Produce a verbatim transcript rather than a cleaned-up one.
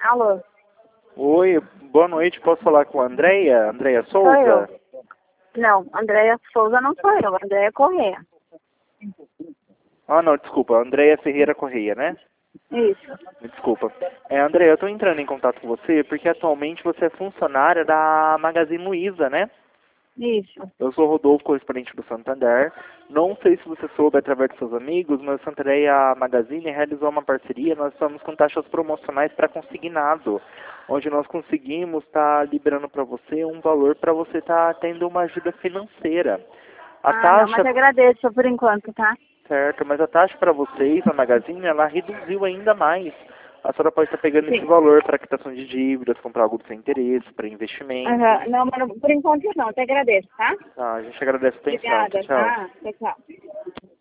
Alô? Oi, boa noite. Posso falar com a Andréia? Andréia Sou Souza? eu. Não, Andréia Souza não sou eu, Andréia Corrêa. Ah, não, desculpa. Andréia Ferreira Correia, né? Isso. Me desculpa. É, Andréia, eu estou entrando em contato com você porque atualmente você é funcionária da Magazine Luiza, né? Isso. Eu sou Rodolfo, correspondente do Santander. Não sei se você soube através dos seus amigos, mas o Santander e a Magazine realizou uma parceria. Nós estamos com taxas promocionais para consignado, onde nós conseguimos estar liberando para você um valor para você estar tendo uma ajuda financeira. A Ah, não, taxa, mas agradeço por enquanto, tá? certo, mas a taxa para vocês, a Magazine, ela reduziu ainda mais. A senhora pode estar pegando esse Sim. valor para quitação de dívidas, comprar algo do seu interesse, para investimento. Aham. Não, mas não- por enquanto não, te agradeço, tá? Tá, a gente agradece a atenção. Obrigada, Tchau, tchau. tá? Tchau, tchau.